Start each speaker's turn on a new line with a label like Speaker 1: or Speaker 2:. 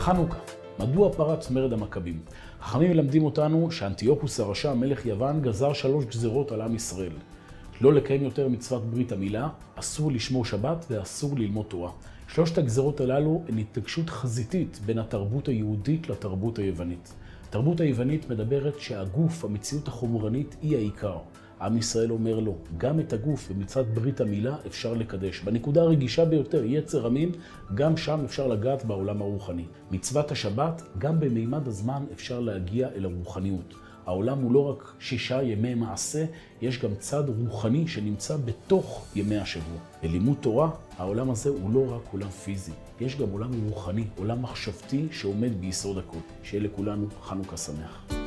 Speaker 1: חנוכה. מדוע פרץ מרד המכבים? חכמים מלמדים אותנו שאנטיוכוס הרשע, מלך יוון, גזר 3 גזירות על עם ישראל. לא לקיים יותר מצוות ברית המילה, אסור לשמור שבת ואסור ללמוד תורה. 3 הגזירות הללו הן התנגשות חזיתית בין התרבות היהודית לתרבות היוונית. התרבות היוונית מדברת שהגוף, המציאות החומרנית, היא העיקר. עם ישראל אומר לו, גם את הגוף במצוות ברית המילה אפשר לקדש. בנקודה הרגישה ביותר, יצר המין, גם שם אפשר לגעת בעולם הרוחני. מצוות השבת, גם במימד הזמן אפשר להגיע אל הרוחניות. העולם הוא לא רק 6 ימי מעשה, יש גם צד רוחני שנמצא בתוך ימי השבוע. בלימוד תורה, העולם הזה הוא לא רק עולם פיזי, יש גם עולם רוחני, עולם מחשבתי שעומד ביסוד הכל. שיהיה לכולנו חנוכה שמח.